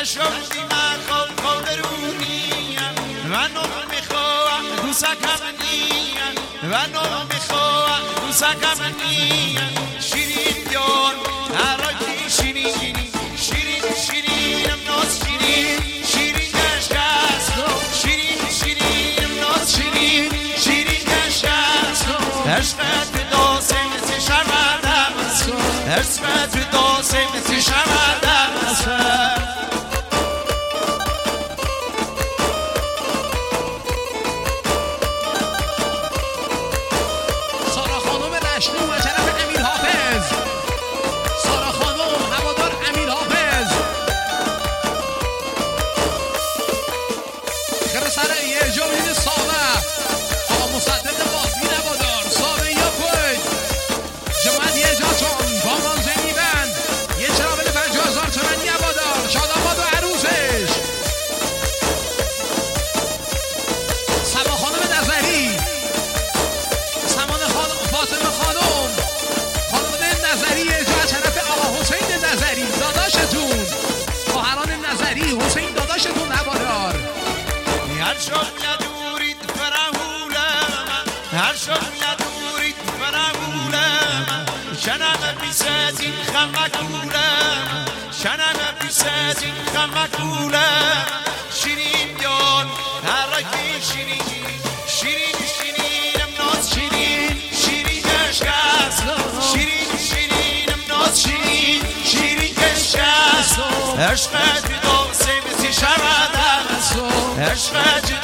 نشدی من خواب درونیم و میخوام دوستکمنیم و میخوام دوستکمنیم شیرین بیار هرکی شیرین شیرین شیرینم ناز شیرین شیرین گشت شیرین شیرینم ناز شیرین شیرین گشت عشقت داسه مثل شمعدم عشقت داسه مثل شمعدم سارا خانم رشنو و جناب امیر حافظ سارا خانم هوادار امیر حافظ خیلی سر یه جمعین سابه آقا مصدق بازی نوادار سابه یا پوید جمعت یه جا چون با منزنی بند یه چرابل 50,000 تومنی نوادار شاداباد و عروسش سبا خانم نظری فاطمه خانم نظری جا شرف آقا حسین نظری داداشتون خواهران نظری حسین داداشتون هوادار هر شب ندورید فرهولم هر شب ندورید فرهولم شنم بیسازین خمکولم شنم بیسازین خمکولم شیرین بیان هرکی شیرین شیرین شیرینم ناز شیرین شیرین گشت شیرین شیرینم ناز شیرین شیرین گشت عشقت داسه مثل شمعدم عشقت